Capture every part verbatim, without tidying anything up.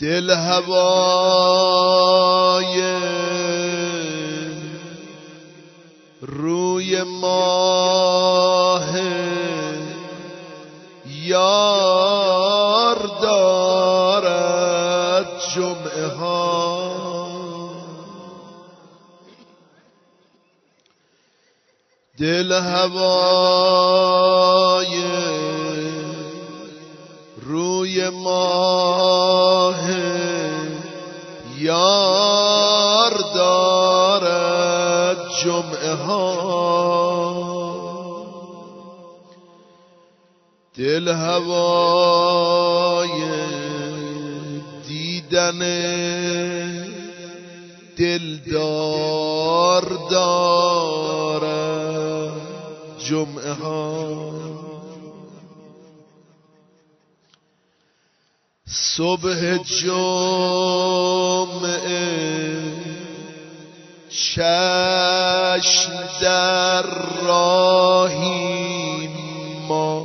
دل هوای روی ماه یار دارد جمعه ها، دل هوای روی ماه یار دارد جمعه ها، دل هوای دیدن دلدار دارد جمعه ها، صبح جمعه چشم در راهیم ما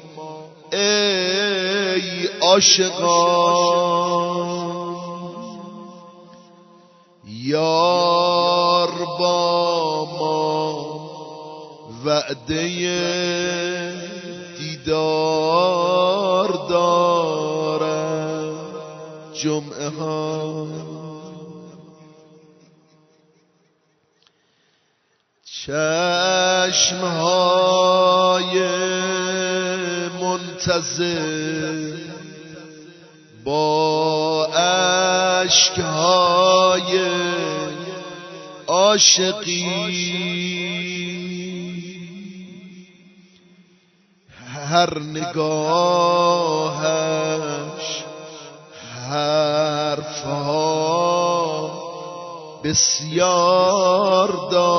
ای عاشقان، یار با ما وعده دیدار دارد جمعه ها، چشمهای منتظر با اشکهای عاشقی، هر نگاهش حرفها بسیار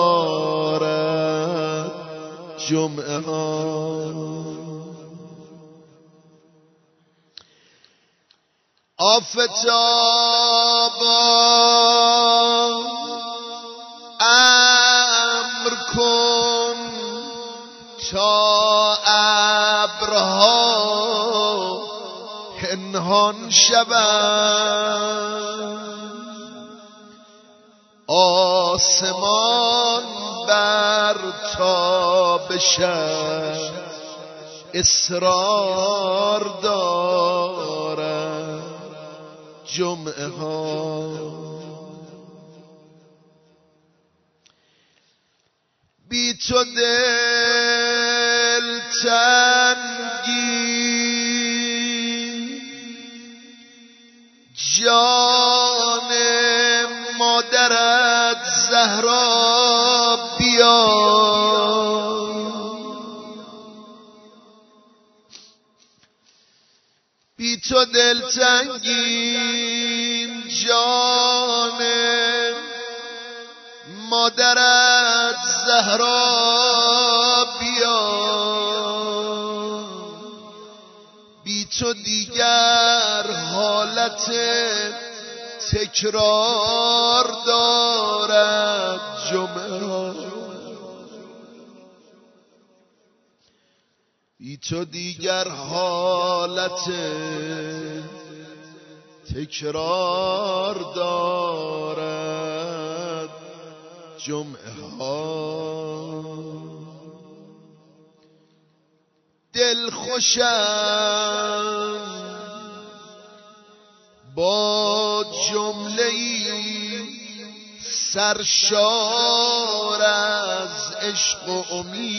دارد جمعه ها، آفتابا امر کن تا ابرها پنهان شوند، آسمان بر تابشش اصرار دارد جمعه ها، بی تو دل تنگی جان مادرت زهرا بیا، بی تو دلتنگیم جان مادرت زهرا بیا، بی تو دیگر حالت تکرار دارد جمعه ها، بی تو دیگر حالت تکرار دارد جمعه ها، دل خوشم با جمله‌ای سرشار از عشق و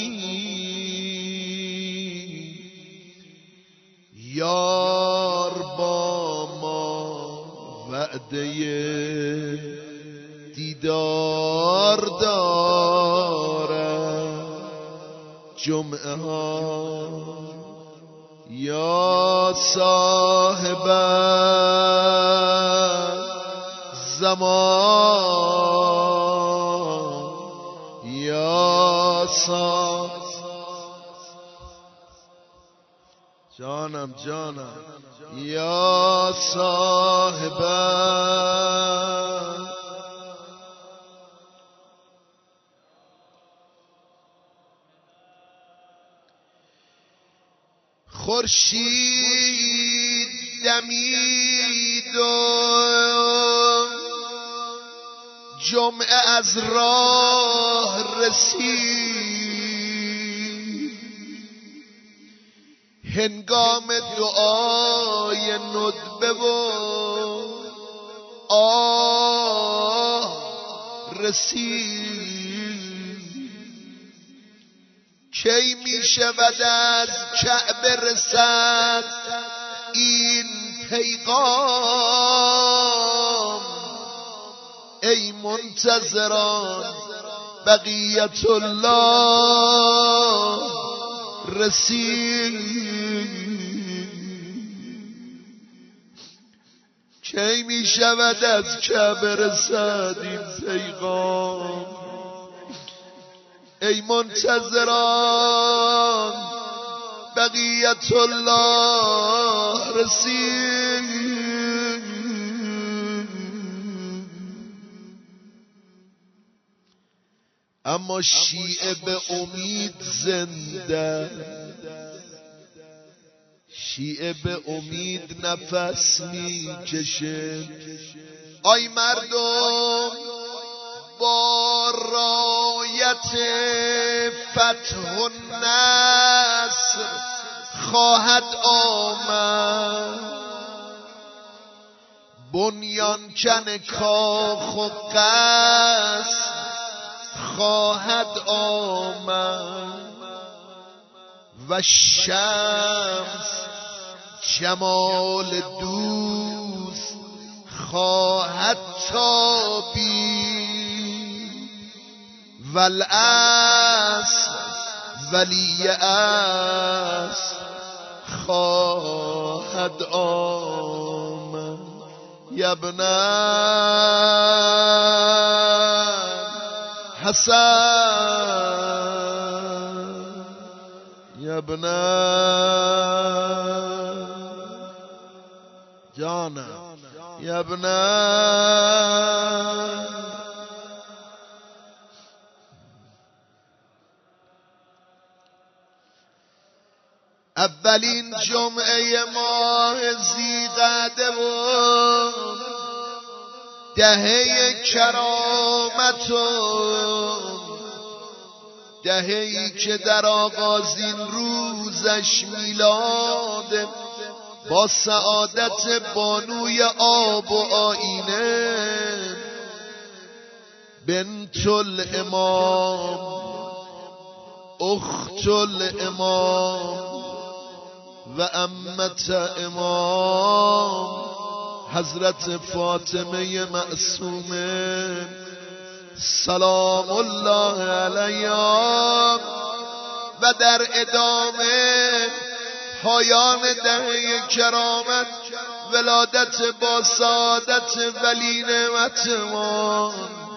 امید، یار با ما وعده دیدار دارد جمعه ها، یا صاحب زمان، یا صاحب جانم جانم، یا صاحب خورشید دمید و جمعه از راه رسید، هنگام دعای ندبه و آه رسید. کی می شود از کعبه رسد این پیغام، ای منتظران بقیت الله رسید. کی می شود از کعبه رسد این پیغام، ای منتظران بقیت الله رسید. اما شیعه به امید زنده، شیعه به امید نفس می کشه. آی مردم با رایت فتح و نصر خواهد آمد، بنیان کن کاخ و قصر خواهد آمد، و شمس جمال دوست خواهد تابید، والعصر ولی عصر خواهد آمد. یبن حسن یبن جانم یبن اولین جمعه ماه ذیقعده و دهه کرامت و دهه‌ای که در آغازین روزش میلاد با سعادت بانوی آب و آینه بنت الامام اخت الامام و امت امام حضرت فاطمه معصومه سلام الله علیها و در ادامه پایان دهه کرامت ولادت با سعادت ولی نعمتمان،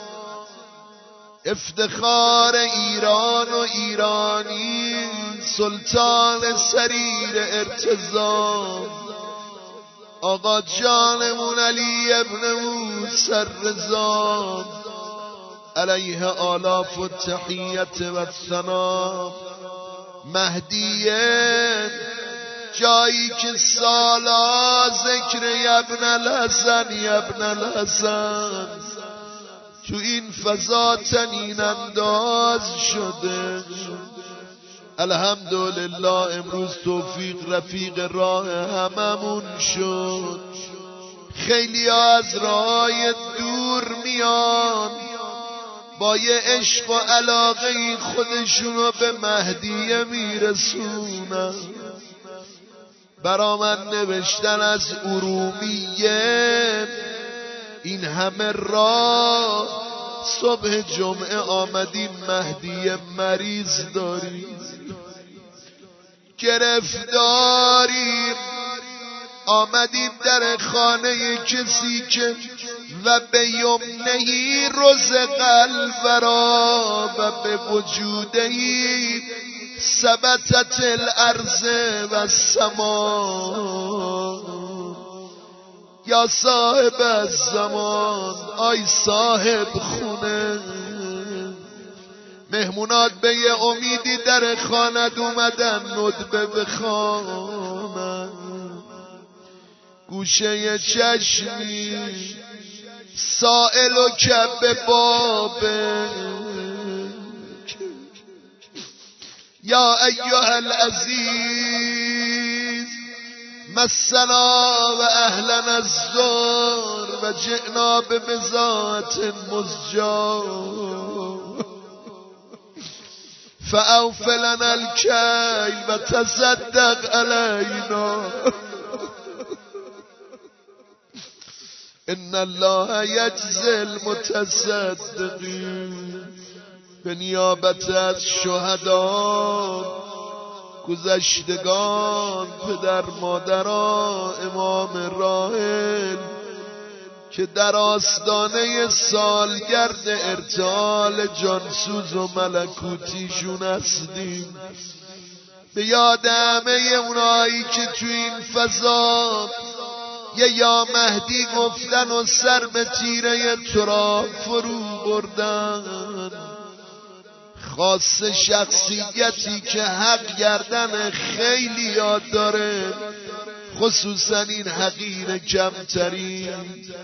افتخار ایران و ایرانی، سلطان سریر ارتضا آقا جانمون علی ابن موسی الرضا علیه آلاف و تحییت و ثنا. مهدیه جایی که سالا ذکر یبن الحسن یبن الحسن تو این فضا تنین انداز شده. الحمدلله امروز توفیق رفیق راه هممون شد. خیلی از راه دور میان با یه عشق و علاقه خودشونو به مهدیه میرسونن. برا من نوشتن از ارومیه این همه راه، صبح جمعه آمدیم مهدی مریض داریم، گرفتاریم، آمدیم در خانه کسی که و به یمنهی رزق الورا و به وجودهی ثبتت الارض و السما. یا صاحب الزمان، آی صاحب خونه، مهمونات به یه امیدی در خانه اومدن ندبه بخوانن. گوشه چشمی سائل و کب بابه یا ایها العزیز مسنا و اهلنا الزور و جئنا ببضاعة مزجاة فاوف لنا الكيل و تصدق علینا ان الله یجزی المتصدقین. به نیابت از شهدا گذشتگان، پدر مادران، امام راحل که در آستانه سالگرد ارتحال جانسوز و ملکوتیشون هستیم، به یاد همه اونایی که تو این فضا یه یا مهدی گفتن و سر به تیره تراب فرو بردن، خاص شخصیتی که حق گردن خیلی یاد داره، خصوصا این حقیر کمترین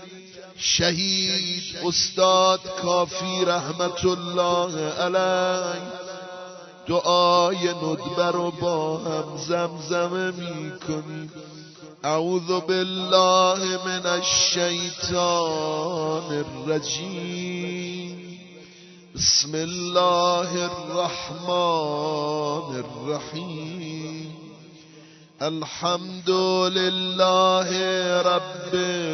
شهید استاد کافی رحمت الله علیه، دعای ندبه رو با هم زمزمه می کنیم. اعوذ بالله من الشیطان الرجیم، بسم الله الرحمن الرحیم، الحمد لله رب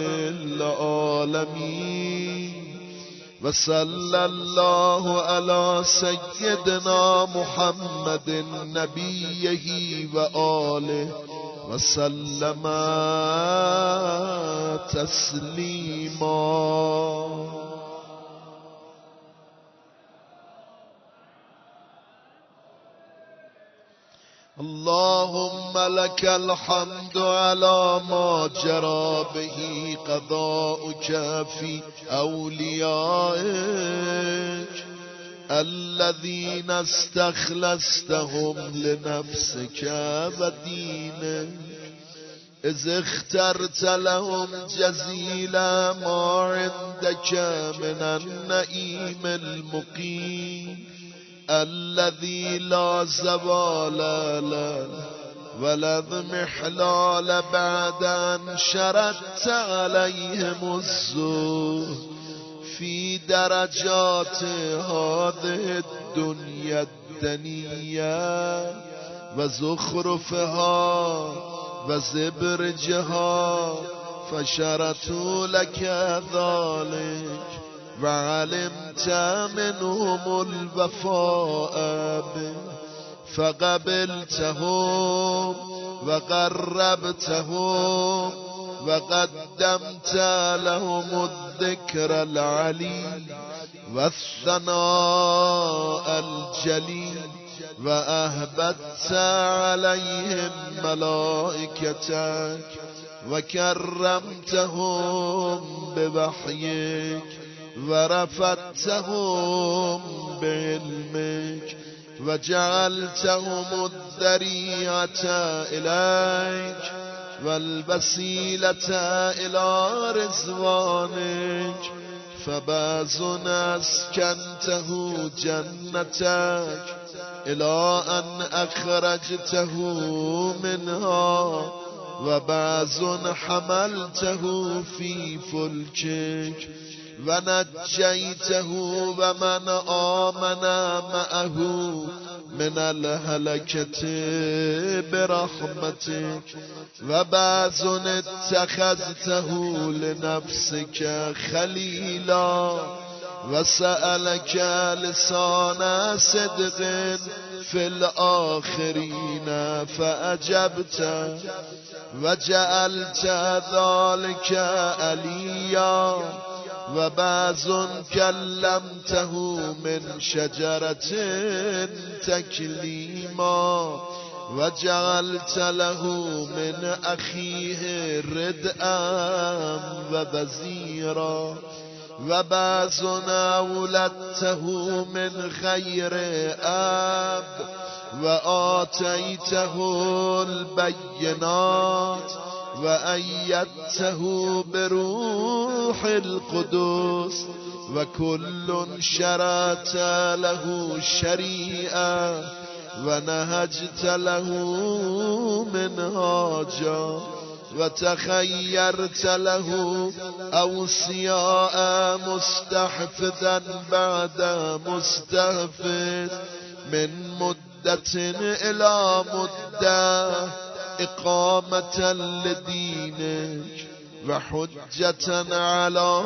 العالمین و صلی الله علی سیدنا محمد نبیه و آله و سلم تسلیما. اللهم لك الحمد على ما جرى به قضاؤك في أوليائك الذين استخلصتهم لنفسك ودينك، إذ اخترت لهم جزيل ما عندك من النعيم المقيم الذي لا زوال له ولا اضمحلال بعد أن شردت عليهم الزهد في درجات هذه الدنيا الدنيا وزخرفها وزبرجها، فشرطوا لك ذلك وعلمت منهم الوفاء به فقبلتهم وقربتهم وقدمت لهم الذكر العلي والثناء الجليل وأهبت عليهم ملائكتك وكرمتهم بوحيك ورفعتهم بعلمك وجعلتهم الذريعة إليك والوسيلة إلى رضوانك، فبعض أسكنته جنتك إلى أن أخرجته منها، وبعض حملته في فلكك ونجيته ومن آمن معه من الهلكة برحمتك، وبعض اتخذته لنفسك خليلا وسألك لسان صدق في الآخرين فأجبت وجعلت ذلك عليا، وبعض كلمته من شجرة تكليما وجعلت له من أخيه ردءا ووزيرا، وبعض أولدته من خير أب وآتيته البينات وأيدته بروح القدس وكل شرعت له شريعة ونهجت له منهاجا وتخيرت له أوصياء مستحفظا بعد مستحفظ من مدة إلى مدة إقامة لدينك وحجة على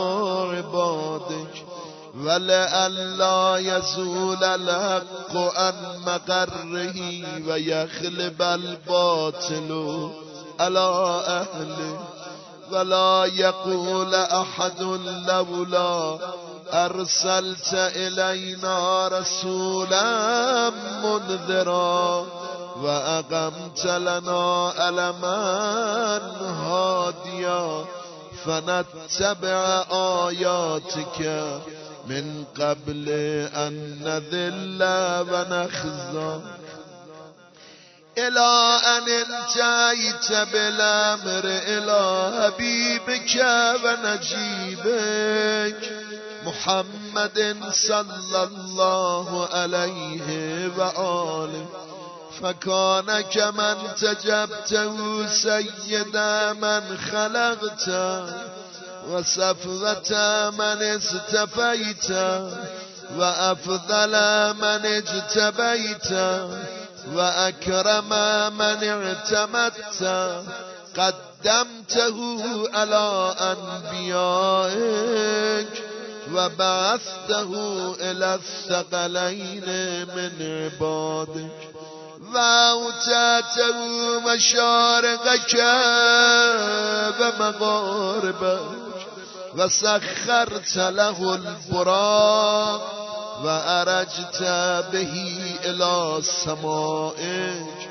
عبادك ولئلا يزول الحق عن مقره ويغلب الباطل على أهله ولا يقول أحد لولا أرسلت إلينا رسولا منذرا وأقمت لنا ألما هاديا فنتبع آياتك من قبل أن نذل ونخزى إلى أن انتهيت بالأمر إلى حبيبك ونجيبك محمد صلى الله عليه وآله فكان كمن تجبته سيد من خلقت وصفوة من استفيت وأفضل من اجتبيت وأكرم من اعتمدت قدمته على أنبيائك وبعثته إلى الثقلين من عبادك وأوتاته مشارقك ومغاربك وسخرت له البراق وأرجت به إلى سمائك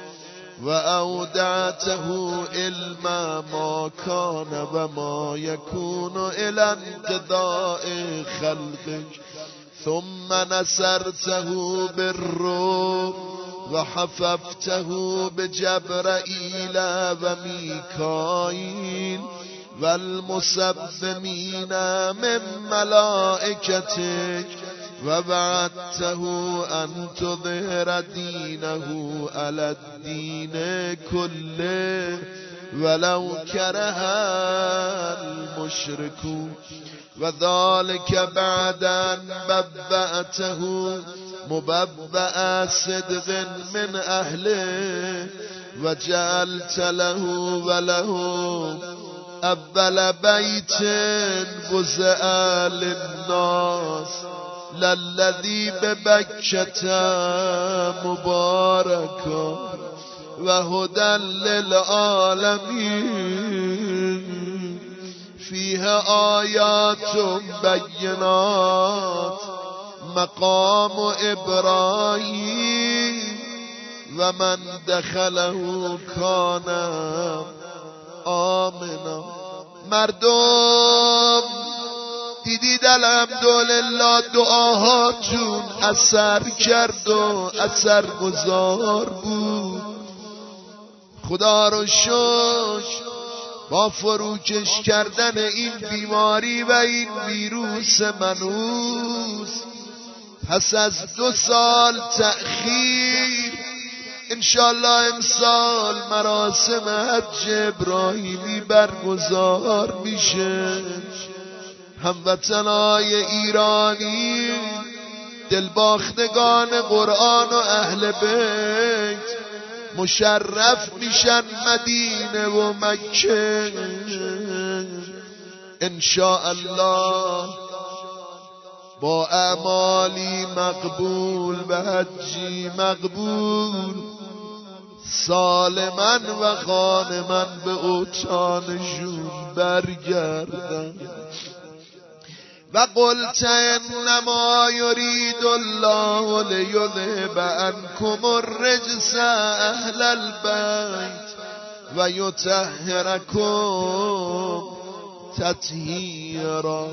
وأودعته علم ما كان وما يكون إلى انقضاء خلقك ثم نصرته بالروح وحففته بجبرائيل وميكائيل والمسبمين من ملائكتك وبعثته أن تظهر دينه على الدين كله ولو كره المشركون وذلك بعد أن ببأته مببأ صدق من أهله وجعلت له وله أول بيت بزء للناس للذي ببكة مباركا وهدى للعالمين فيها آيات بينات مقام إبراهيم ومن دخله كان آمنا. مردم دیدید الحمدلله دعاهاتون اثر کرد و اثر گذار بود. خدا رو شکر با فروکش کردن این بیماری و این ویروس منحوس پس از دو سال تأخیر انشالله امسال مراسم حج ابراهیمی برگزار میشه. هموطنای ایرانی دلباختگان قرآن و اهل بیت مشرف میشن مدینه و مکه انشاءالله با اعمالی مقبول و حجی مقبول سالما و غانما به اوطانشون برگردن. و قلت انما یرید الله لیذهب عنکم الرجس اهل البیت و یطهرکم تطهیرا.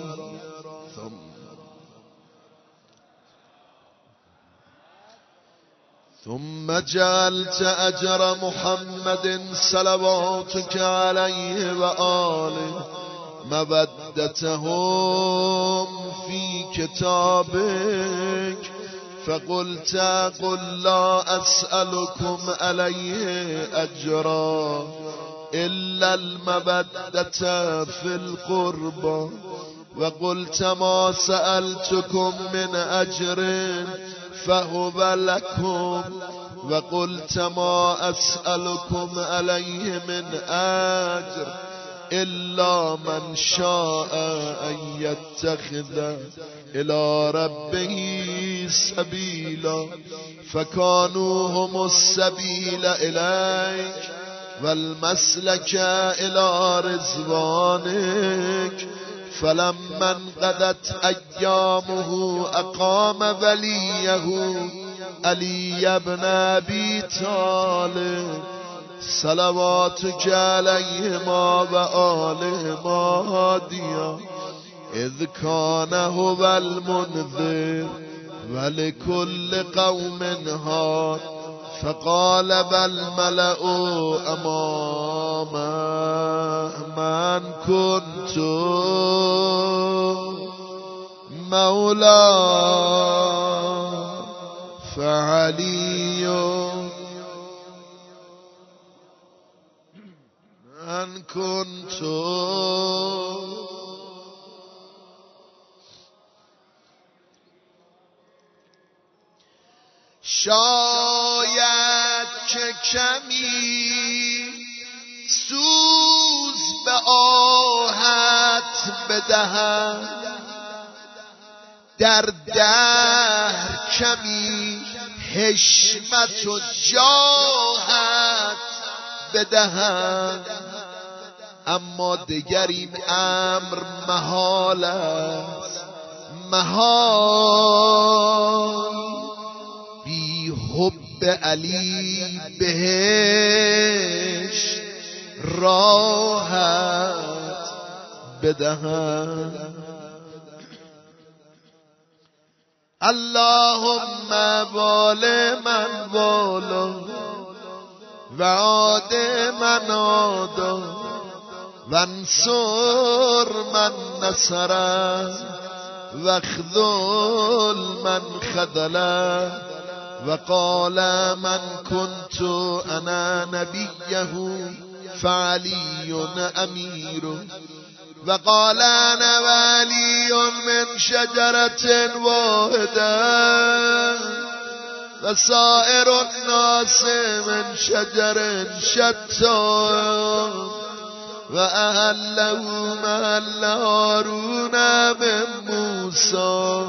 ثم جعلت أجر محمد صلواتك عليه وآله مودتهم في كتابك فقلت قل لا أسألكم عليه أجرا إلا المودة في القربى وقلت ما سألتكم من أجر فهو لكم وقلت ما أسألكم عليه من أجر إلا من شاء أن يتخذ إلى ربه سبيلا فكانوا هم السبيل إليك والمسلك إلى رضوانك فلما انقضت أيامه أقام وليه علي بن أبي طالب صلواتك عليهما وآلهما هاديا إذ كان هو المنذر ولكل قوم هاد فقال بل ملأ أمامه من كنت مولى فعلي من كنت شاید که کمی سوز به آهت بدهد در دهر کمی حشمت و جاهت بدهد اما دگر این امر محال است محال بی حب علی بهش راحت بدهد اللهم وال من والا و عاد من عادا وانصر من نصره واخذل من خذله وقال من كنت انا نبيه فعلي امير وقال انا ولي من شجرة واحدة وسائر الناس من شجر شتى وأهله محل هارون من موسى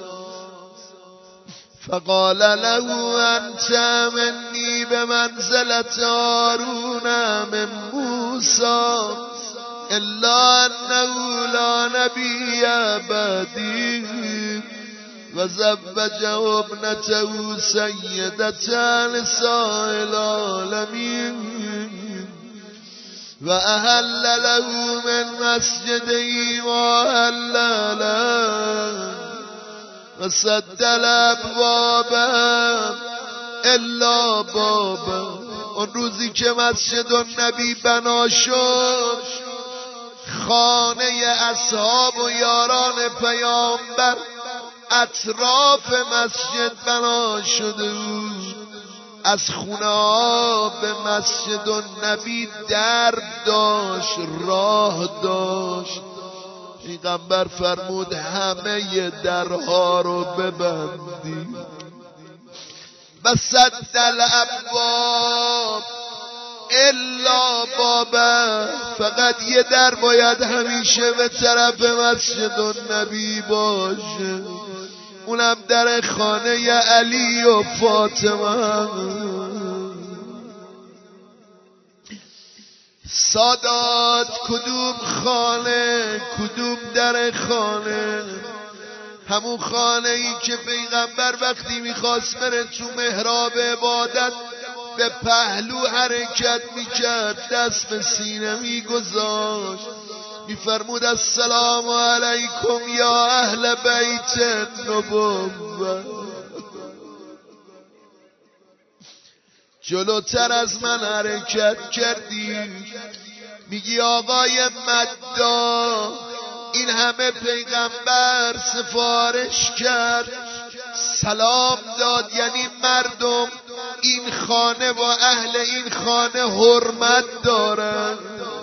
فقال له أنت مني بمنزلة هارون من موسى إلا أنه لا نبي بعدي وزوجه ابنته سيدة نساء العالمين وأهل له من مسجده وأهل له وسد الأبواب إلا بابا. اون روزی که مسجد النبی بنا شد خانه اصحاب و یاران پیامبر اطراف مسجد بنا شده بود. از خونه ها به مسجد النبی درب داشت، راه داشت. پیغمبر فرمود همه درها رو ببندی. بسد الابواب الا بابا، فقط یه در باید همیشه به طرف مسجد النبی باشه، اونم در خانه علی و فاطمه. سادات کدوم خانه، کدوم در خانه؟ همون خانه ای که پیغمبر وقتی میخواست بره تو محراب عبادت به پهلو حرکت میکرد، دست به سینه میگذاشت، میفرمود السلام علیکم یا اهل بیت النبوة. جلوتر از من حرکت کردی، میگی آقای مدا این همه پیغمبر سفارش کرد، سلام داد، یعنی مردم این خانه و اهل این خانه حرمت دارن،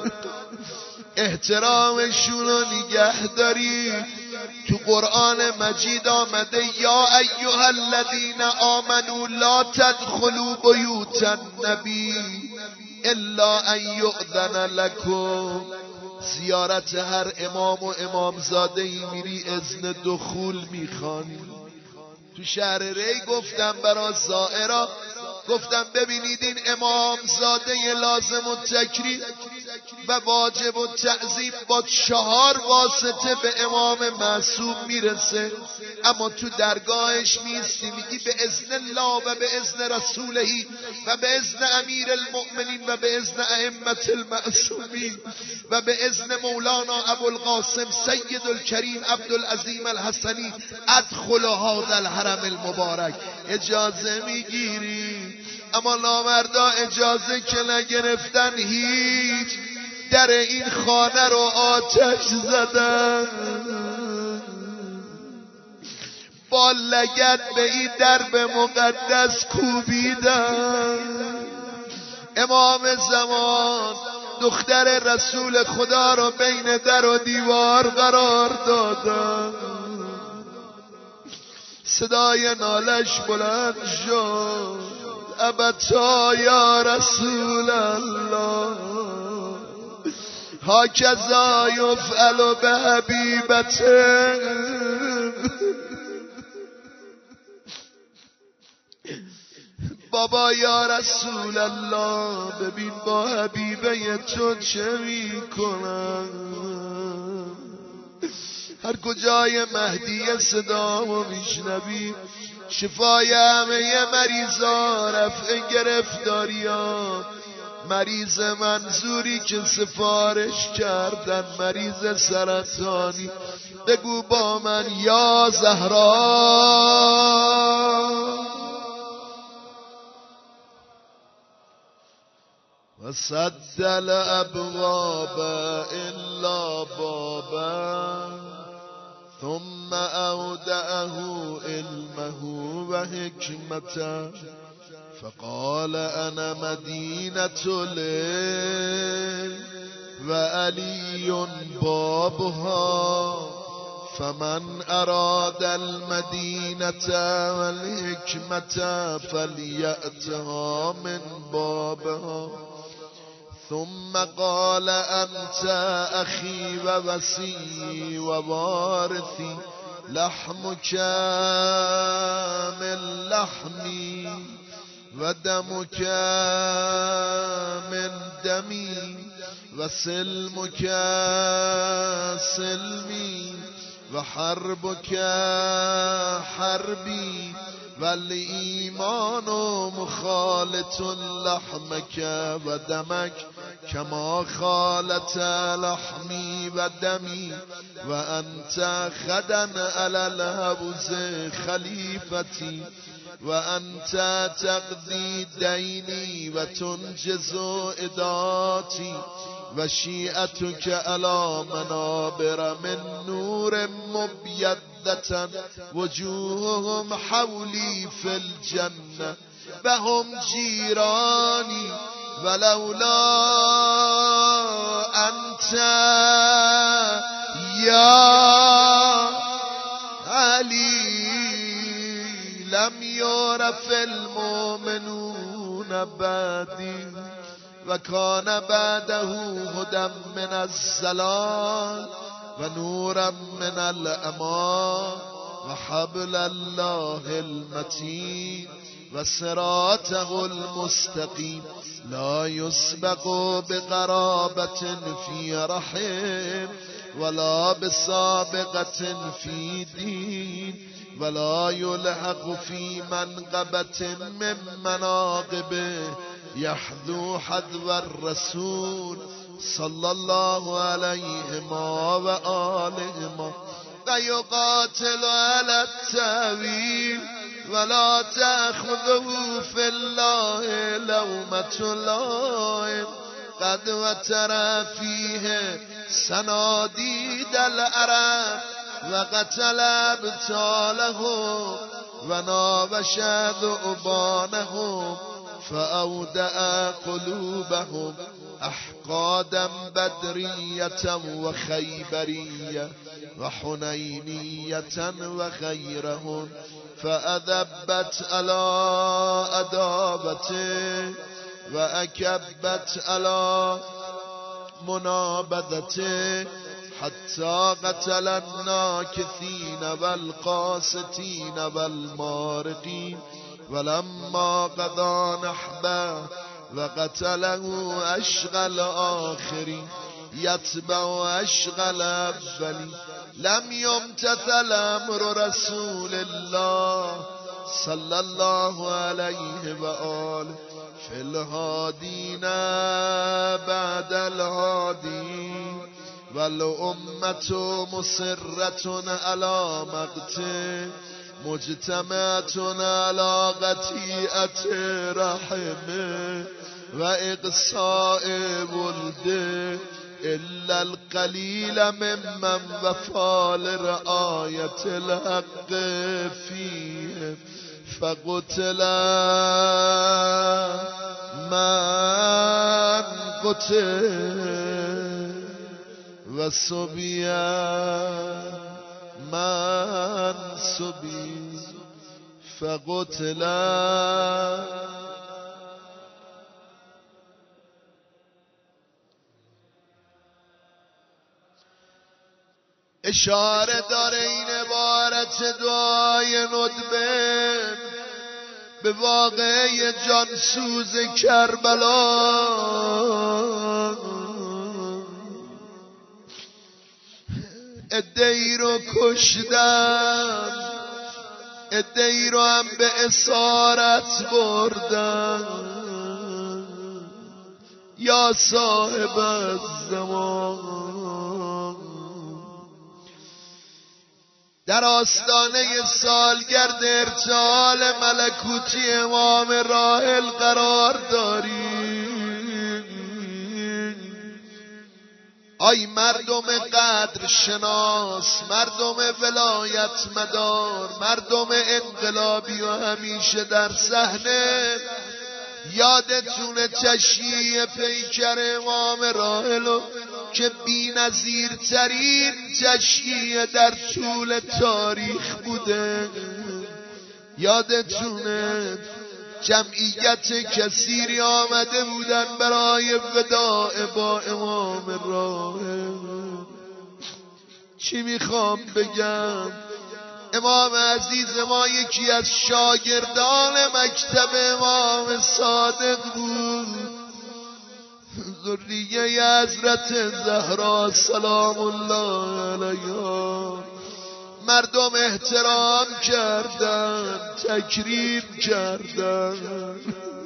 احترامشون رو نگه داری. تو قرآن مجید آمده یا ایها الذین آمنوا لا تدخلوا بیوت النبی الا ان یؤذن لکم. زیارت هر امام و امامزاده ای میری اذن دخول میخوانی. تو شهر ری گفتم برا زائرا، گفتم ببینید این امامزاده لازم و تکریم و واجب و تعظیم با چهار واسطه به امام معصوم میرسه، اما تو درگاهش میستی میگی به اذن الله و به اذن رسولهی و به اذن امیر المؤمنین و به اذن ائمه المعصومین و به اذن مولانا ابوالقاسم سید الکریم عبدالعظیم الحسنی ادخل هذا الحرم المبارک. اجازه میگیری، اما نامردا اجازه که نگرفتن هیچ در این خانه رو آتش زدن، با لگد به این درب مقدس کوبیدن. امام زمان دختر رسول خدا رو بین در و دیوار قرار دادن. صدای نالش بلند شد، ابتا یا رسول الله هاکذا یفعل به حبیبته. بابا یا رسول الله ببین با حبیبه تو چه میکنن. هر کجای مهدی صدامو میشنوی، شفای همه مریضا، رفع گرفتاریا، مریض منظوری که سفارش کردن، مریض سرطانی، بگو با من یا زهرا و صد الابواب الا بابا ثم اودعه علمه و حکمته فقال انا مدینة العلم و علی بابها فمن اراد المدینة والحکمة فلیأتها من بابها. ثم قال انت اخی و وصی و وارثی لحمک من لحمی و دمک من دمی و سلمک سلمی و حربک حربی والایمان مخالط لحمک و دمک کما خالط لحمی و دمی و انت خدن علی الحوض خلیفتی و انت تقضی دینی و تنجز اداتی و شیعتک علی منابر من نور مبیدة وجوههم حولی فی الجنه و هم جیرانی ولولا انت یا علی لم یعرف المؤمنون بعدی و کان بعده هدی من الضلال و نورا من الامان و حبل الله المتین و صراطه المستقیم لا يسبق بقرابة في رحم ولا بسابقة في دين ولا يلحق في منقبة من مناقبه يحذو حذو الرسول صلى الله عليهما وآلهما و یقاتل علی التأویل ولا تأخذه في الله لومة لائم قد وتر فيه سناديد العرب وقتل ابطالهم وناوش ذؤبانهم فأودع قلوبهم أحقادا بدرية وخيبرية وحنينية وغيرهن فأذبت على أدابته وأكبت على منابذته حتى قتل الناكثين والقاسطين والمارقين ولما قضى نحبه وقتله أشغى الآخرين يتبع أشغى الأولين لم يمتثل أمر رسول الله صلى الله عليه وآله في الهادين بعد الهادين والأمة مصرة على مقته مجتمعة على قطيعة رحمه وإقصاء ولده إلا القليل ممن وفى لرعاية الحق فيه فقتل من قتل وصبي من صبي فقتل اشاره داره این عبارت دعای ندبه به واقعه جانسوز کربلا ادعی رو کشتن ادعی رو هم به اسارت بردن یا صاحب الزمان در آستانه سالگرد ارتحال ملکوتی امام راحل قرار داری. آی مردم قدر شناس، مردم ولایت مدار، مردم انقلابی و همیشه در صحنه، یادتون تشییع پیکر امام راحل که بی نظیر ترین تشییع در طول تاریخ بوده؟ یادتونه جمعیت کثیری آمده بودن برای وداع با امام راحل. چی میخوام بگم؟ امام عزیز ما یکی از شاگردان مکتب امام صادق بود، ذریه حضرت زهرا سلام الله علیها. مردم احترام کردن، تکریم کردن،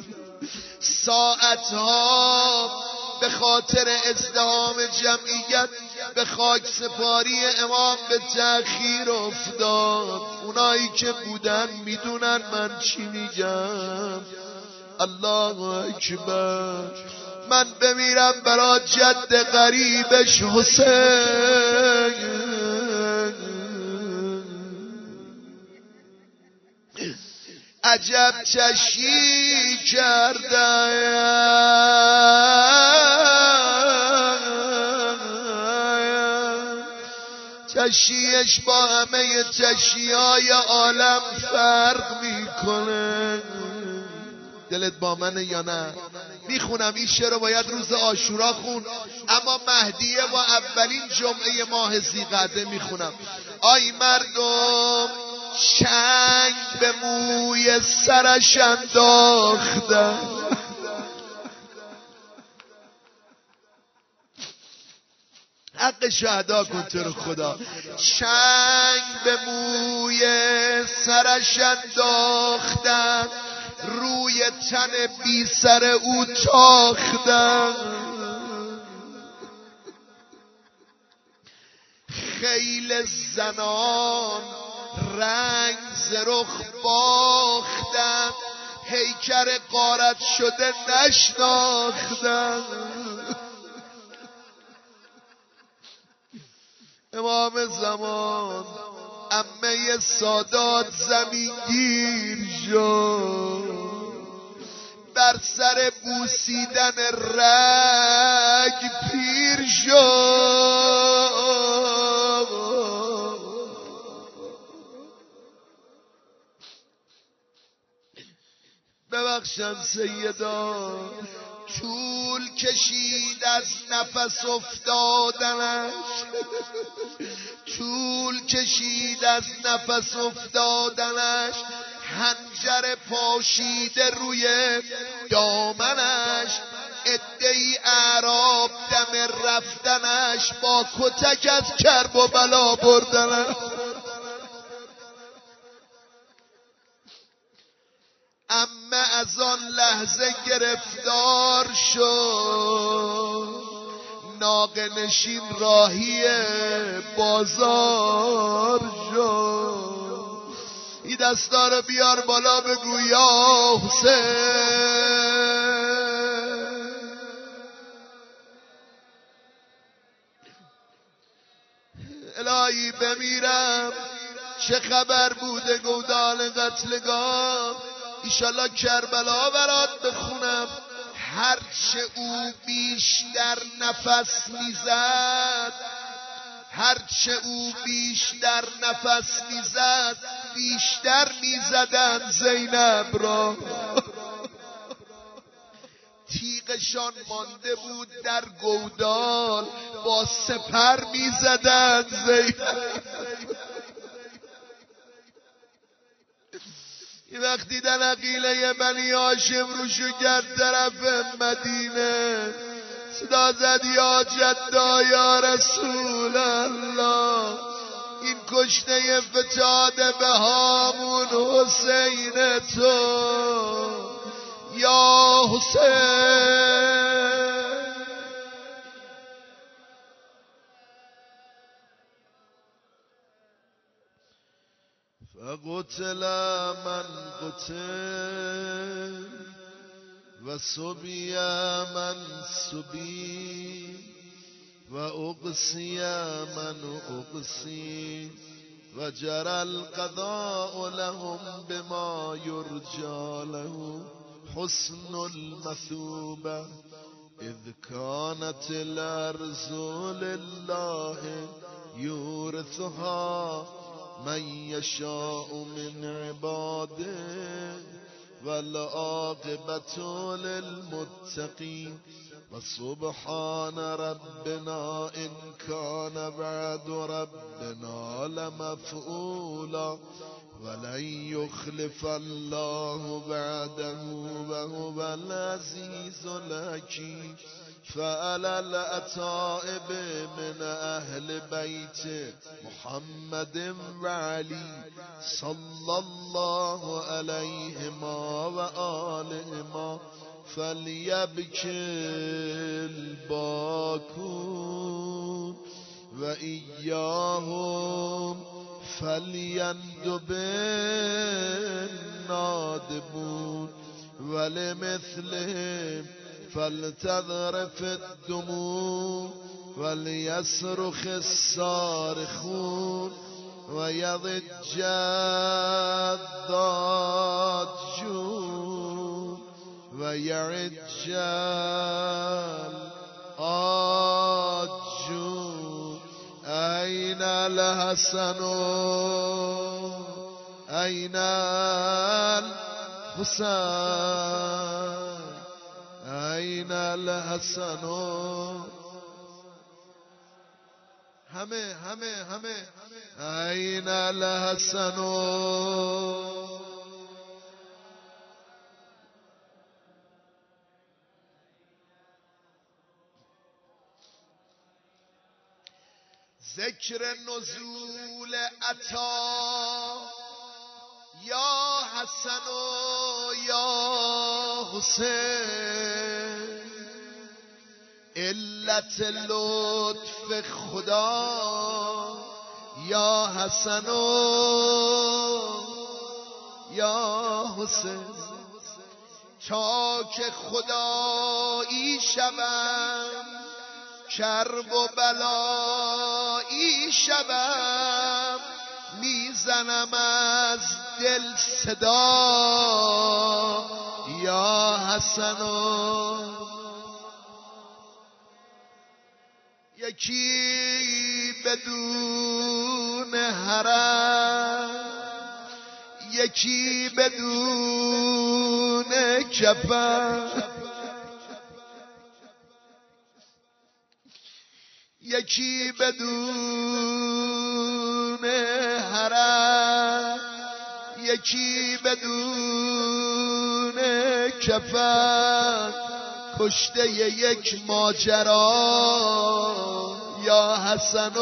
ساعتها به خاطر ازدحام جمعیت به خاک سپاری امام به تأخیر افتاد. اونایی که بودن میدونن من چی میگم. الله اکبر. من بمیرم برا جد غریبش حسین، عجب چشی کرده، چشیش با همه چشیای عالم فرق میکنه. دلت با منه یا نه؟ میخونم این شعر رو باید روز عاشورا خون، اما مهدیه و اولین جمعه ماه ذی‌قعده میخونم. آی مردم چنگ به موی سرش انداختن، حقشو ادا کن تو رو خدا. چنگ به موی سرش انداختن، روی تن بی سر او تاختن. خیل زنان رنگ زرخ باختن، پیکر غارت شده نشناختن. امام زمان عمه سادات زمینگیر شد، بر سر بوسیدن رگ پیر شد. ببخشن سیدا، طول کشید از نفس افتادنش، طول کشید از نفس افتادنش، حنجر پاشیده روی دامنش، عده‌ای اعراب دم رفتنش، با کتک از کرب و بلا بردنش. اما از آن لحظه گرفتار شد، ناقه نشین راهی بازار شد. این دستا رو بیار بالا بگو یا حسین. الهی بمیرم چه خبر بوده گودال قتلگاه، ایشالله کربلا برات بخونم. هرچه او بیشتر نفس میزد، هرچه او بیشتر نفس میزد، بیشتر میزدن زینب را. تیغشان مانده بود در گودال، با سپر میزدن زینب. یه وقت دیدن عقیله بنی هاشم روشو کرد طرف مدینه، صدا زد یا جدا یا رسول الله، این کشته فتاده به هامون حسین تو یا حسین. فقتل من قتل و سبی من سبی و اقصی من اقصی و جرى القضاء لهم بما يرجى له حسن المثوبة اذ كانت الارض لله يورثها من يشاء من عباده والعاقبة للمتقين وسبحان ربنا إن كان بعد ربنا لمفعولا ولن يخلف الله بعده وهو العزيز الحكيم. فعلى الأتائب من أهل بيت محمد وعلي صلى الله عليهما وآلهما فليبكي الباكون وإياهم فليندب النادبون ولمثلهم فلتذرف الدموع وليصرخ الصارخون ويضج الضاجون ويعج الآجون. أين الحسن أين الحسين أين الحسن. همه همه همه أين الحسن. ذکر نزول عطا یا حسن و یا حسین، علت لطف خدا یا حسن و یا حسین تا که خدایی شوم کرب و بلایی شوم میزنم از دل صدا یا حسن یکی بدون حرم یکی بدون کفن یکی بدون حرم یکی بدون کفن کشته یک ماجرا یا حسن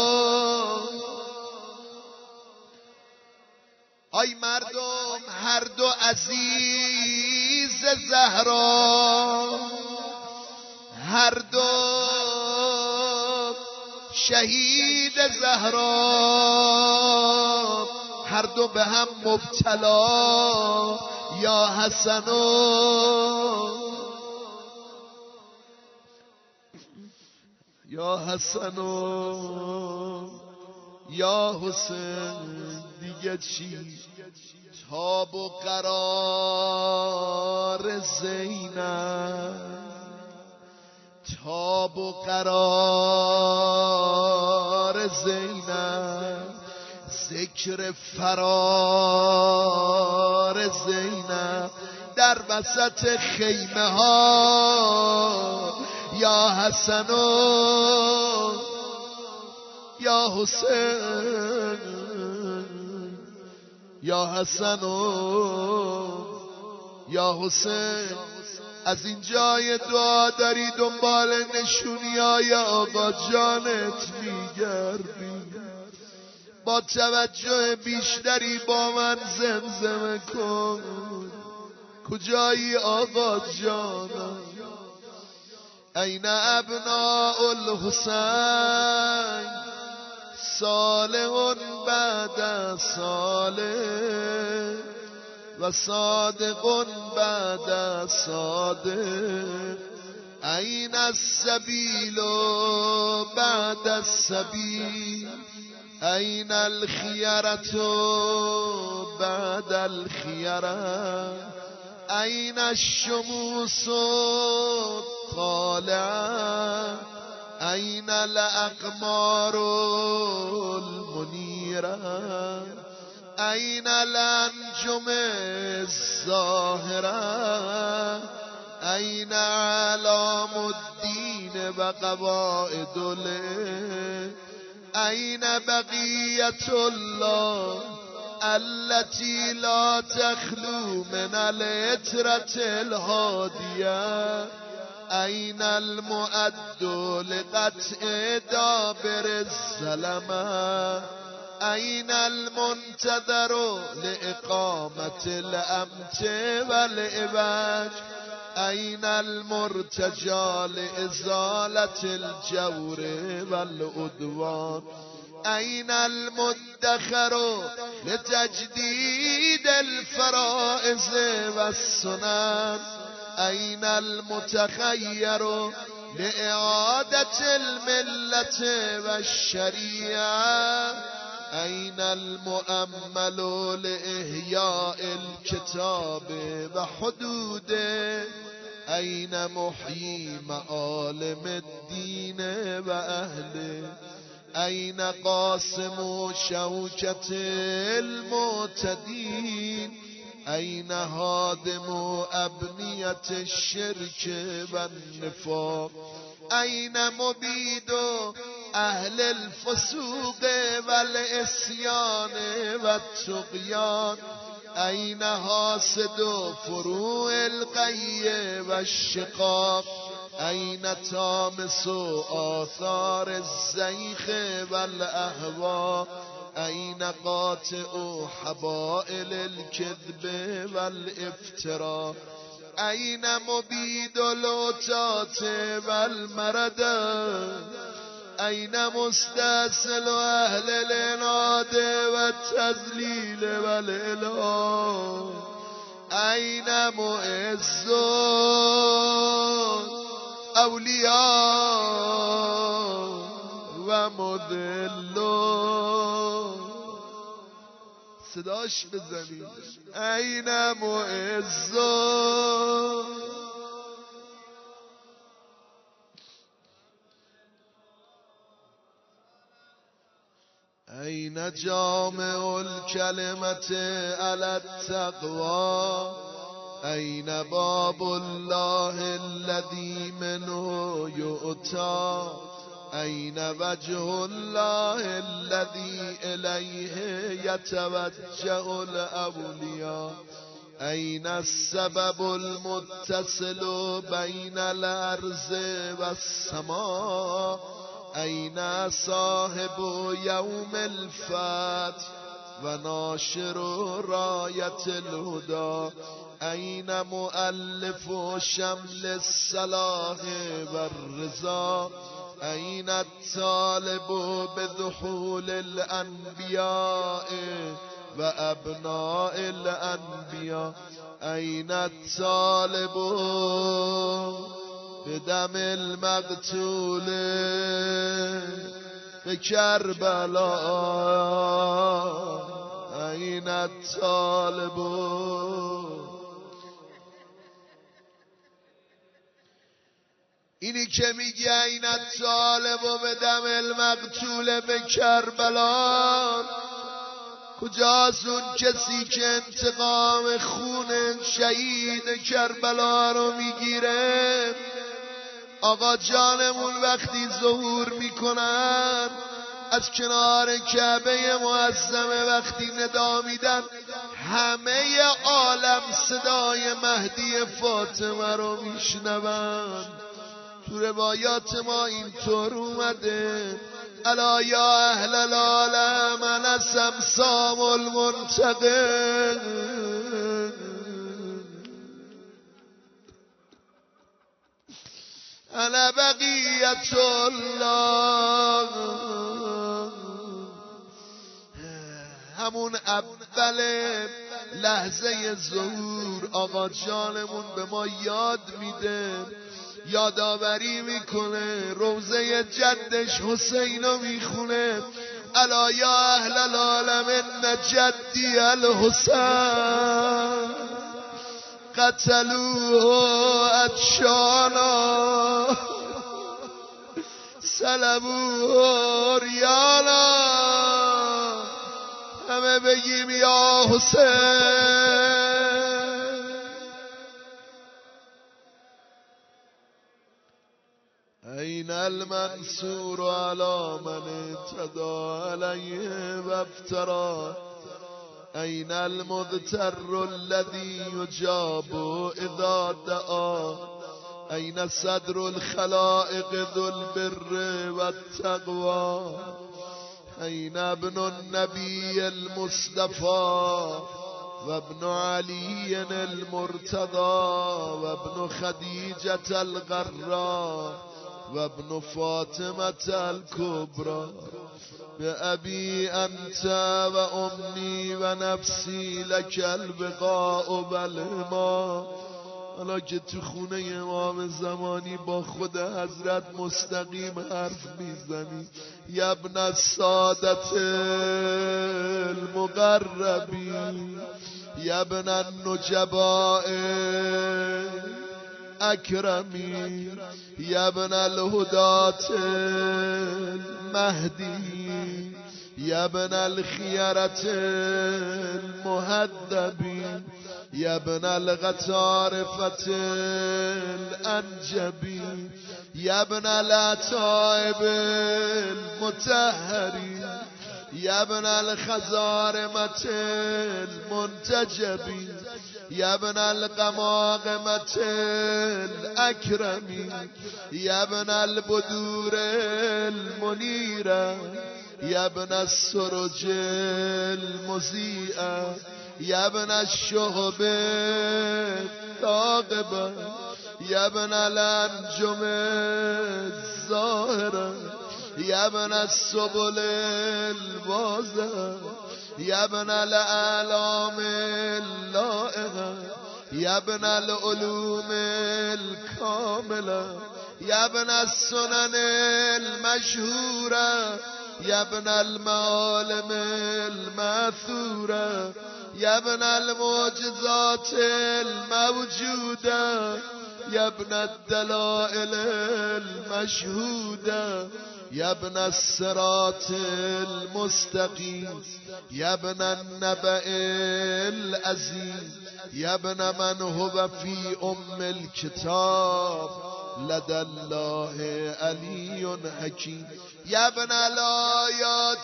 آی مردم هر دو عزیز زهرا هر دو شهید زهرا هر دو به هم مبتلا یا حسن یا حسن یا حسین دیگه چی تاب و قرار زینب تاب و قرار زینب ذکر فرار زینب در وسط خیمه ها یا حسن یا حسین یا حسن یا حسین از این جای دعا داری دنبال نشونیای آقا جانت میگردی با توجه بیشتری با من زمزمه کن کجایی آقا جانم این ابناء الحسین صالح بعد صالح و صادق بعد صادق این السبیل بعد السبیل این الخیرة بعد الخیرة این الشموس طالعة این الاقمار المنیرة این الانجم الظاهرة این علام الدین و قواعد له این بقیت الله التي لا تخلو من العطرة الهادیه این المؤد لقطع دابر الظلمه این المنتظر لإقامة الأمت والعوج این المرتجى لإزالة الجور والعدوان این المدخر لتجديد الفرائض والسنن این المتخیر لإعادة الملة والشريعة این المؤمل لإحياء الكتاب وحدوده این محيي معالم الدين وأهله این قاسم شوكة المعتدين این هادم ابنية الشرك والنفاق این مبيد اهل الفسوق والعصيان والطغيان این حاسد فروع القي والشقاق این تامس آثار الزيخ والأهواء این قاطع حبائل الكذب والافتراء این مبيد العتاة والمرض أين مستأصل أهل العناد والتذليل والإله أين معز أولياء ومذل صداش بزنی أين معز أين جامع الكلمة على التقوى أين باب الله الذي منه يؤتى أين وجه الله الذي إليه يتوجه الأولياء أين السبب المتصل بين الأرض والسماء أين صاحب يوم الفتح وناشر راية الهدى أين مؤلف شمل الصلاح والرضا أين الطالب بدخول الأنبياء وأبناء الأنبياء أين الطالب بدم المقتول بكربلاء أين الطالب اینی که میگه این الطالب و به دم المقتول به کربلا کجاست اون کسی که انتقام خون شهید کربلا رو میگیره؟ آقا جانمون وقتی ظهور میکنن از کنار کعبه معظمه وقتی ندا میدن همه عالم صدای مهدی فاطمه رو میشنون. تو روایات ما اینطور اومده الا یا اهل العالم انا سمسام المنتقم انا بقیت الله. همون اول لحظه ظهور آقا جانمون به ما یاد میده، یادآوری میکنه، روزه جدش حسینو میخونه الا یا اهل العالم ان جدی الحسین قتلوه اتشانا سلبوه ریانا. همه بگیم یا حسین. این المنصور على من اعتدى علیه و افترا این المضطر الذي يجاب اذا دعا این صدر الخلائق ذو البر والتقوى این ابن النبي المصطفى وابن علي المرتضى وابن خديجة الغراء وابن فاطمة الكبرى بأبي أنت وأمي ونفسي لك البقاء والهما. حالا که تو خونه امام زمانی با خود حضرت مستقیم حرف میزنی یا ابن السادة المقربین یا ابن النجباء اکرمی یا ابن الهدات المهدی یا ابن الخیرت المهذبین یا ابن الغطارفة الانجبی یا ابن الاتائب المطهرین یا ابن الخزارمة المنتجبین یا ابن القماقمة الاکرمی یا ابن البدور المنیره یا ابن السرج المضیئه یا ابن الشهب الثاقبه یا ابن الانجم الظاهره يا ابن السبل البازة يا ابن الأعلام اللائقة يا ابن العلوم الكاملة يا ابن السنن المشهورة يا ابن المعالم الماثورة يا ابن المعجزات الموجودة يا ابن الدلائل المشهودة يا ابن الصراط المستقيم يا ابن النبأ العزيز يا ابن من هو في أم الكتاب لدى الله علي حكيم يا ابن الآيات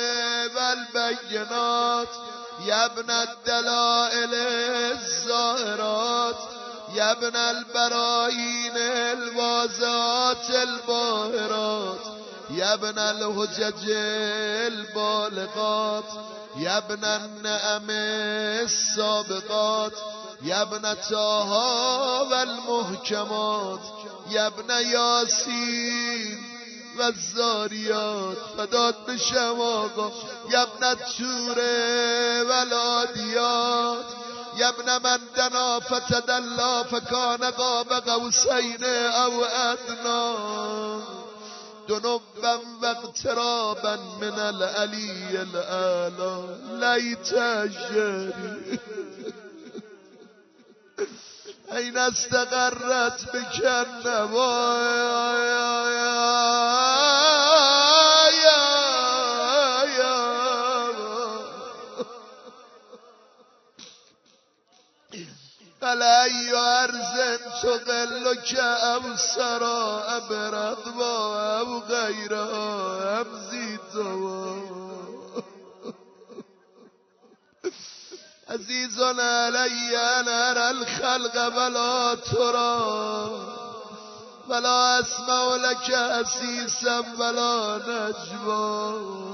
والبينات يا ابن الدلائل الظاهرات يا ابن البراهين الواضحات الباهرات يا ابن الحجج البالغات يا ابن النعم السابقات يا ابن طه والمحكمات يا ابن یاسین و الزاریات فدات بشم آقا یا ابن التور و العادیات یا ابن من دنا فتدلا فکان قاب قوسین او ادنا دنبا و اقترابا من العلی الاعلی لیت اجری این استقرت بکن فلأي أرز تقلك أو سرى أبرد أو غيرها أمزيد عزيز علي أن أرى الخلق ولا ترى ولا أسمع لك أسيسا ولا نجوى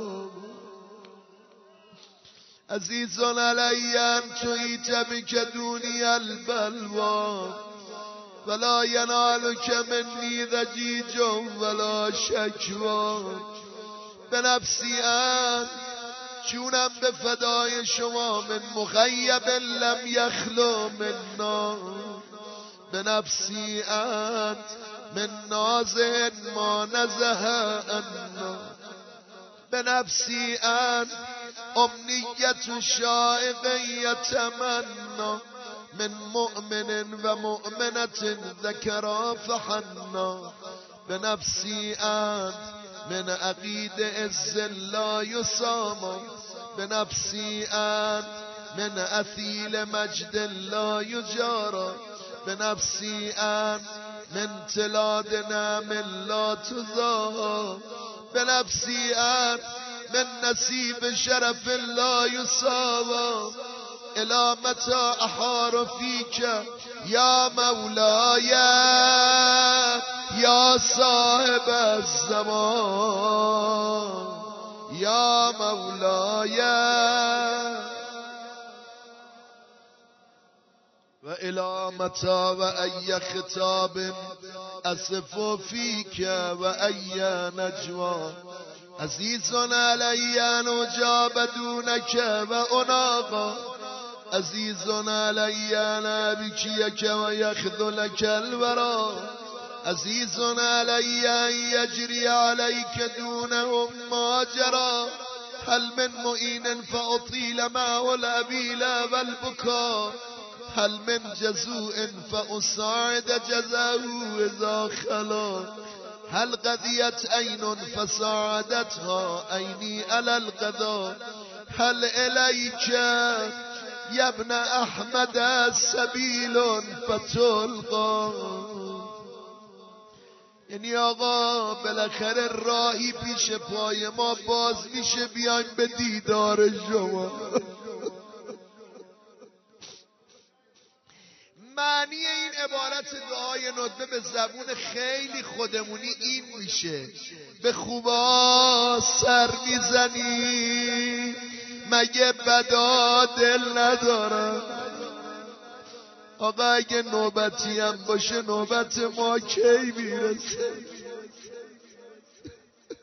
عزيز علي أن تؤيت بك دوني البلوى ولا ينالك مني ضجيج ولا شكوى بنفسي أنت چونم به فدای شما من مخیب لم یخلو منا به نفسی انت من نازن ما نزه انا به نفسی انت امنیت شائق یتمنا من مؤمن و مؤمنة ذکرا فحنا به نفسی انت من عقید عز لا يسامى بنفسي أنت من أثيل مجد لا يجارى بنفسي أنت من تلاد نعم لا تزاهى بنفسي أنت من نسيب شرف لا يساوى إلى متى أحار فيك يا مولاي يا صاحب الزمان يا مولاي وإلى متى وأي خطاب أصف فيك وأي نجوى عزيز علي أن أجاب دونك وأناغى عزيز علي أن أبكيك ويخذلك الورى عزيز علي أن يجري عليك دونهم ما جرى هل من مؤين فأطيل معه الأبيل والبكاء هل من جزوء فأساعد جزاؤه إذا خلا هل قضيت عين فساعدتها عيني على القضاء هل إليك يا ابن أحمد سبيل فتلقى یعنی آقا بالاخره راهی پیش پای ما باز میشه بیایم به دیدار شما. معنی این عبارت دعای ندبه به زبون خیلی خودمونی این میشه: به خوبا سر میزنی مگه بدا دل ندارم. آقا اگه نوبتی هم باشه نوبت ما کی میرسه؟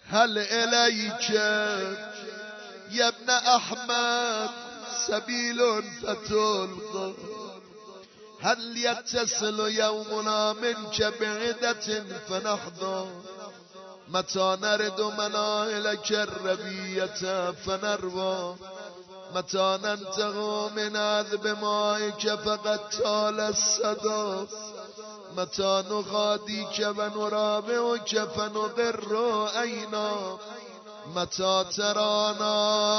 هل الیک یا ابن احمد سبیل فتلقى هل يتصل يومنا منك بعدة فنحظى متى نرد مناهلك الربية فنروى متى ننتهى من عذب مائك فقد طال الصدى متى نغاديك ونرابعك فنضر عينا متى ترانا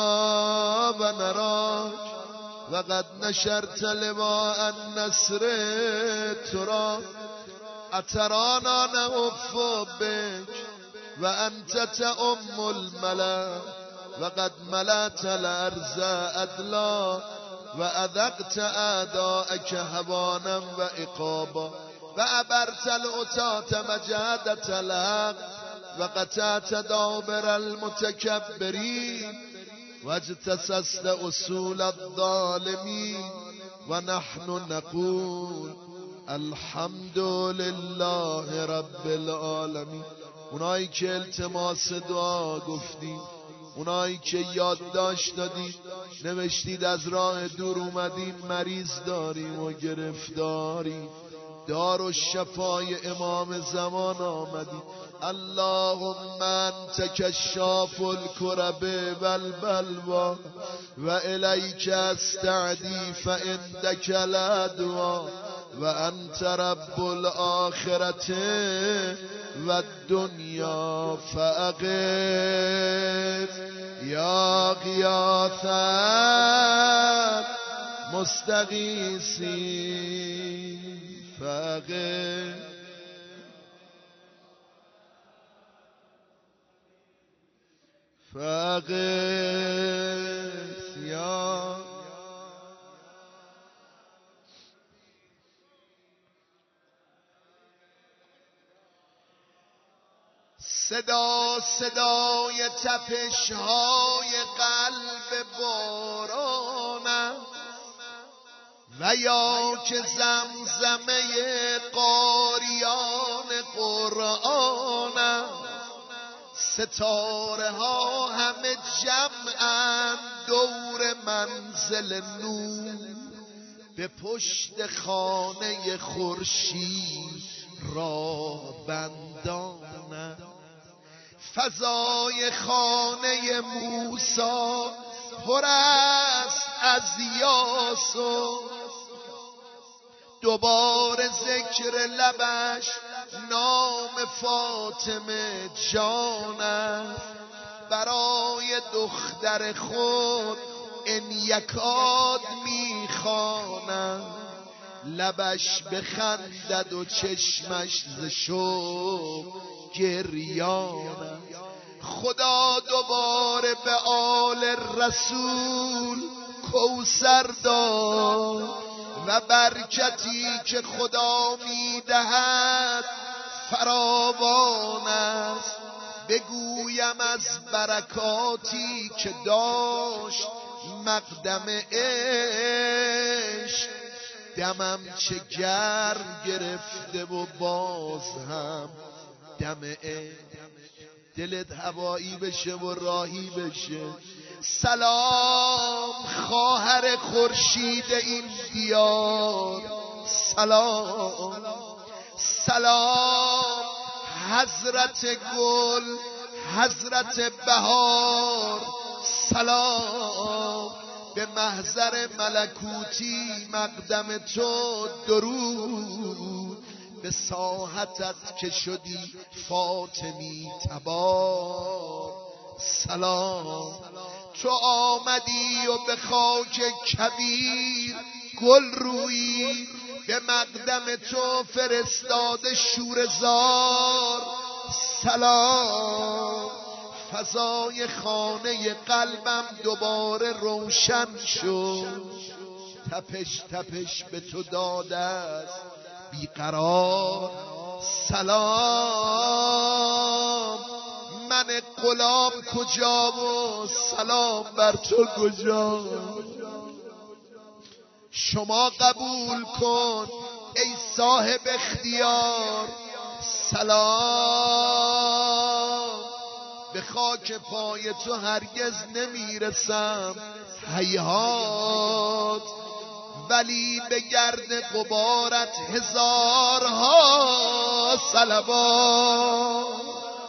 ونراك وقد نشرت لواء النصر ترى أترانا نوف بك وأنت تأم الملا وقد ملأت الأرض أدلا وأذقت أعداءك هوانا وإقابا وأبرت الأتاة مجادة الحق وقطعت دابر المتكبرين واجتسست أصول الظالمين ونحن نقول الحمد لله رب العالمین. اونایی که التماس دعا گفتید، اونایی که یادداشت دادید، نوشتید از راه دور اومدیم مریض داریم و گرفتاریم، دار و شفای امام زمان آمدیم. اللهم انت کشاف الکرب والبلوا و الیک استعدی فعندک الادوا و انت رب الاخرة و الدنیا فاغث یا غیاث مستغیثین فاغث. فاغث یا صدا صدای تپش‌های قلب بارانم و یا که زمزمه قاریان قرآنم. ستاره ها همه جمعن دور منزل نور، به پشت خانه خورشید راه بندانم. فضای خانه موسی پر است از یاس و دوباره ذکر لبش نام فاطمه جان است. برای دختر خود ان یکاد میخوانم، لبش بخندد و چشمش ز شوق گریان است. خدا دوباره به آل رسول کوثر داد و برکتی که خدا میدهد فراوان است. بگویم از برکاتی که داشت مقدم عشق، دمم چه گرم گرفته و باز هم دم عشق. دلت هوایی بشه و راهی بشه. سلام خواهر خورشید این دیار، سلام سلام حضرت گل، حضرت بهار، سلام به محضر ملکوتی مقدم تو درود. به ساحتت که شدی فاطمی تبار، سلام. تو آمدی و به خاک کبیر گل رویی، به مقدم تو فرستاده شورزار، سلام. فضای خانه قلبم دوباره روشن شد، تپش تپش به تو داده است بیقرار، سلام. من غلام کجا و سلام بر تو کجا؟ شما قبول کن ای صاحب اختیار، سلام. به خاک پای تو هرگز نمیرسم هیهات، ولی به گرد غبارت هزارها صلوات.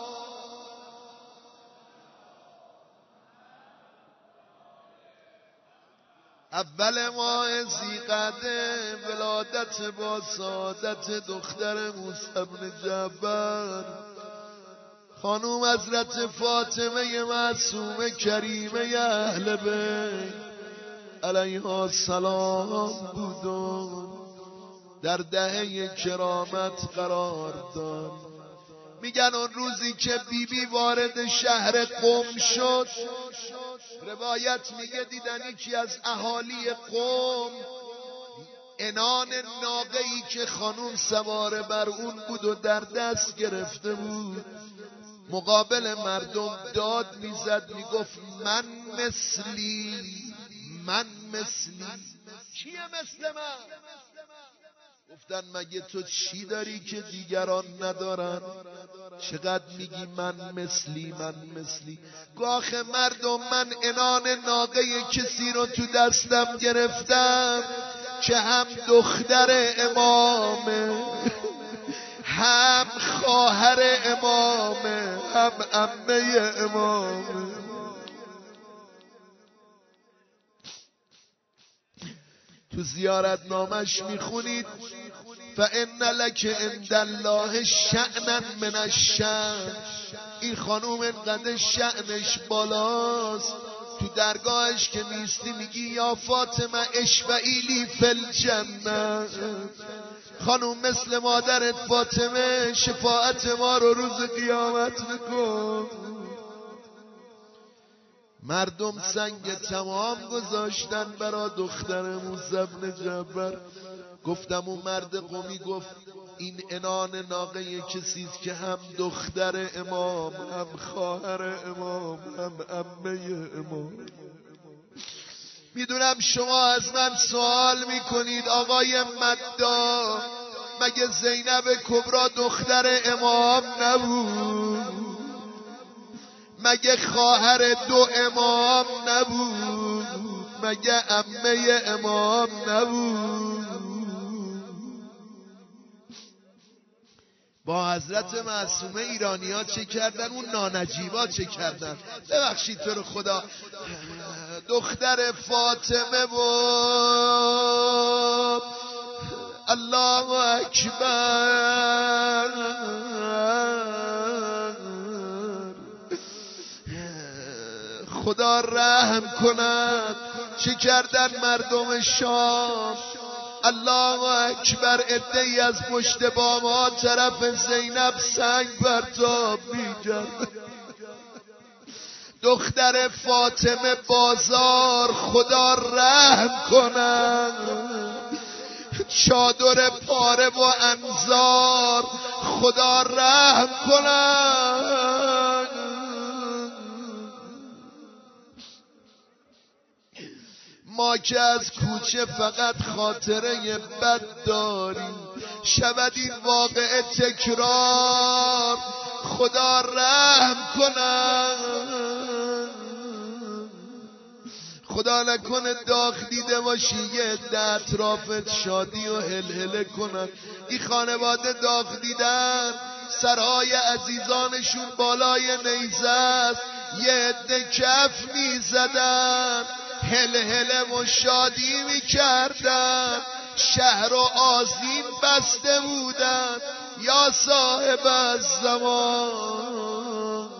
اول ماه ذی‌قعده ولادت با سعادت دختر موسی بن جعفر، خانوم حضرت فاطمه معصومه کریمه اهل بیت علیها السلام بود و در دهه کرامت قرار داد. میگن اون روزی که بیبی بی وارد شهر قم شد، روایت میگه دیدن یکی از اهالی قم عنان ناقه‌ای که خانوم سوار بر اون بود و در دست گرفته بود، مقابل مردم داد میزد میگفت من مثلی، من مثلی، کیه مثل من؟ گفتن مگه تو چی داری که دیگران ندارن؟ چقدر میگی من مثلی، من مثلی؟ گاخ مردم، من عنان ناقه کسی رو تو دستم گرفتم که هم دختر امامه، هم خواهر امامه، هم عمه امامه. تو زیارت نامش میخونید فإن لک عند الله شأنا من الشأن، این خانوم انقدر شأنش بالاست، تو درگاهش که نیستی میگی یا فاطمه اشفعیلی فی الجنه، خانوم مثل مادرت فاطمه شفاعت ما رو روز قیامت بکن. مردم سنگ تمام گذاشتن برا دختر موسی بن جعفر. گفتم اون مرد قومی گفت این عنان ناقه کسیست که هم دختر امام، هم خواهر امام، هم عمه امام. میدونم شما از من سوال میکنید آقای مدا، مگه زینب کبرا دختر امام نبود؟ مگه خواهر دو امام نبود؟ مگه عمه امام نبود؟ با حضرت معصومه ایرانی ها چه کردن؟ اون نانجیبا چه کردن؟ ببخشید تو رو خدا، دختر فاطمه بود. الله اکبر. خدا رحم کند چه کردن مردم شام. الله اکبر. عده‌ای از پشت بام ها طرف زینب سنگ برتاب می‌کرد. دختر فاطمه بازار خدا رحم کند، چادر پاره و انزار خدا رحم کند. ما که از کوچه فقط خاطره بد داریم، شود این واقعه تکرار خدا رحم کند. خدا نکنه داغ دیده باشی یه عده اطرافت شادی و هلهله کنن. این خانواده داغ دیدن، سرهای عزیزانشون بالای نیزه است، یه عده کف میزدن، هلهله و شادی میکردن، شهر و آذین بسته بودن. یا صاحب الزمان.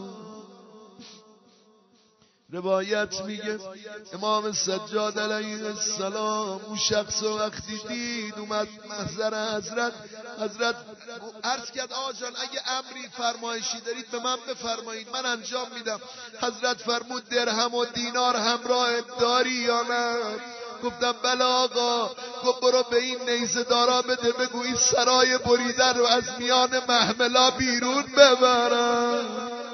روایت میگه امام سجاد علیه السلام اون شخص وقتی دید اومد محضر حضرت. حضرت عرض کرد آقا جان اگه امری فرمایشی دارید به من بفرمایید من انجام میدم. حضرت فرمود درهم و دینار همراه داری یا نه؟ گفتم بله آقا. گفت برو به این نیزه دارا بده بگو این سرای بریده رو از میان محملا بیرون ببرن.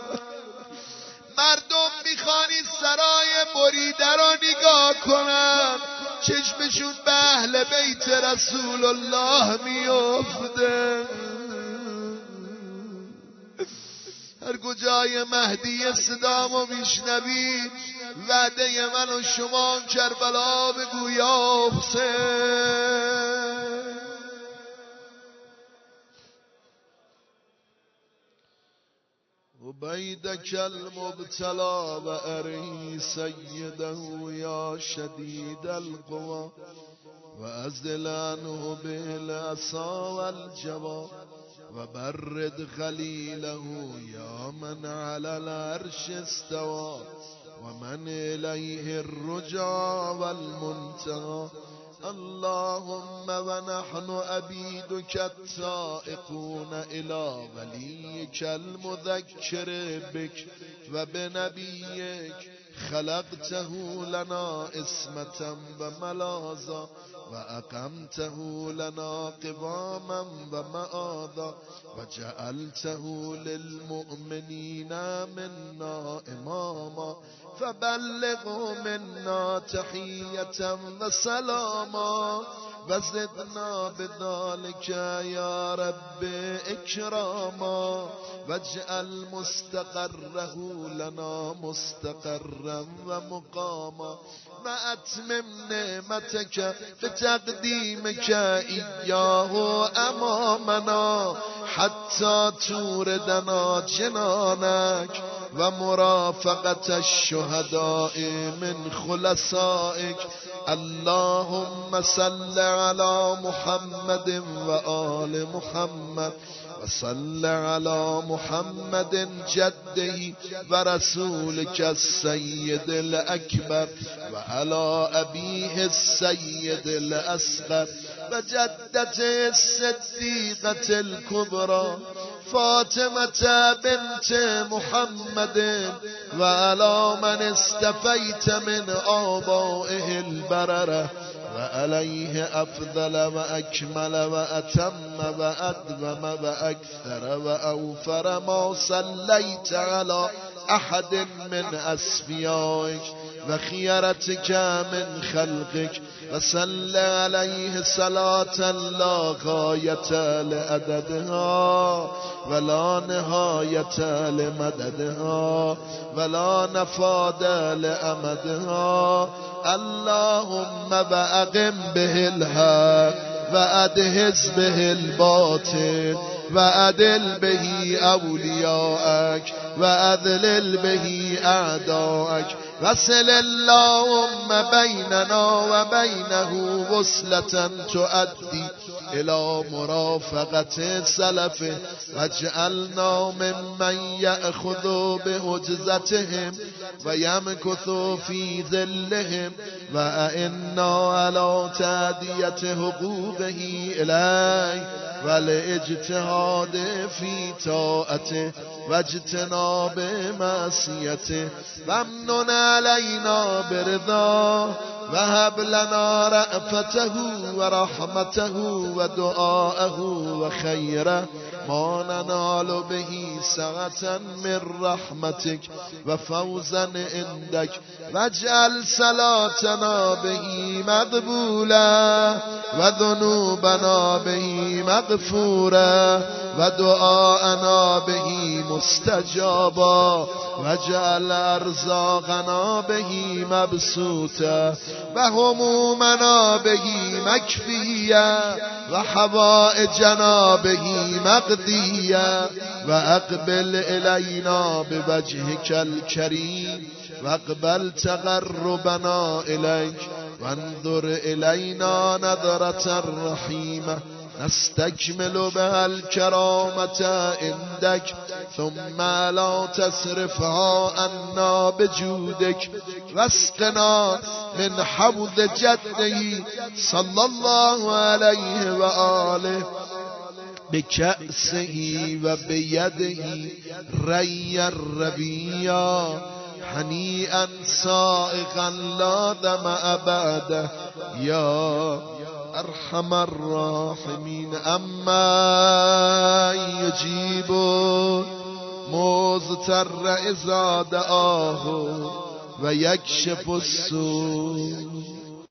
مردم میخوانی سرای بریده رو نگاه کنن، چشمشون به اهل بیت رسول الله میفته. هر بگو جای مهدی صدامو میشنوی، وعده من و شما کربلا بگو یا حسین. عبیدک المبتلا و اری سیده یا شدید القوا و ازل عنه بالعصا والجوا و برد خلیله یا من علی العرش استوا و من الیه الرجا والمنتهى. اللهم ونحن عبيدك التائقون إلى وليك المذكر بك وبنبيك خلقته لنا اسمة وملاذا وأقمته لنا قواما ومآذا وجعلته للمؤمنين منا إماما فبلغ منا تحية وسلاما وزدنا بذلك يا رب إكراما واجعل مستقره لنا مستقرا ومقاما وأتمم نعمتك بتقديمك إياه أمامنا حتى توردنا جنانك ومرافقة الشهداء من خلصائك. اللهم صل على محمد وآل محمد وصل على محمد جده ورسولك السيد الأكبر وعلى أبيه السيد الأصغر وجدته الصديقة الكبرى فاطمة بنت محمد وعلى من استفيت من آبائه البررة وعليه أفضل وأكمل وأتم وأدوم وأكثر وأوفر ما صليت على أحد من أصفيائك وخيرتك من خلقك وصل عليه صلاة لا غاية لعددها ولا نهاية لمددها ولا نفاد لأمدها. اللهم وأقم به الحق وأدهز به الباطل وأدل به أولياءك وأذلل به أعداءك وصل اللهم بيننا وبينه وصلة تؤدي إلى مرافقة سلفه واجعلنا ممن يأخذ بهجزتهم ويمكث في ذلهم وأئنا على تأدية حقوقه إليه والاجتهاد في طاعته واجتناب معصيته وامنن علينا برضاه وهب لنا رأفته ورحمته ودعاءه وخيره ما ننال به سعة من رحمتك وفوزا عندك واجعل صلاتنا به مقبولا وذنوبنا به مغفورا ودعاءنا به مستجابا واجعل أرزاقنا به مبسوطا وهمومنا به مكفيا وحوائجنا به مقضيا وأقبل إلينا بوجهك الكريم واقبل تقربنا إليك وانظر إلينا نظرة رحيمة نستكمل بها الكرامة عندك ثم لا تصرفها عنا بجودك واسقنا من حوض جده صلى الله عليه وآله بكأسه وبيده ريا ربيا هنيئا سائغا لا ظمأ بعده يا أرحم الراحمين. أما يجيب مضطر إذا دعاه ويكشف السوء